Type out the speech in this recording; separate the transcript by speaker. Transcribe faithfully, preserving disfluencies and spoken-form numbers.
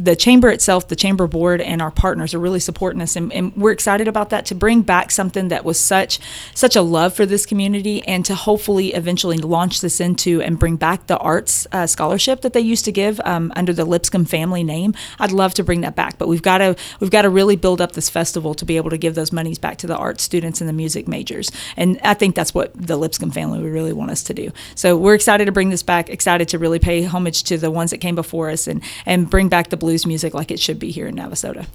Speaker 1: the chamber itself, the chamber board, and our partners are really supporting us, and, and we're excited about that, to bring back something that was such such a love for this community, and to hopefully eventually launch this into and bring back the arts uh, scholarship that they used to give um, under the Lipscomb family name. I'd love to bring that back, but we've got to we've got to really build up this festival to be able to give those monies back to the art students and the music majors, and I think that's what the Lipscomb family would really want us to do. So we're excited to bring this back, excited to really pay homage to the ones that came before us, and and bring back the blues music like it should be here in Navasota.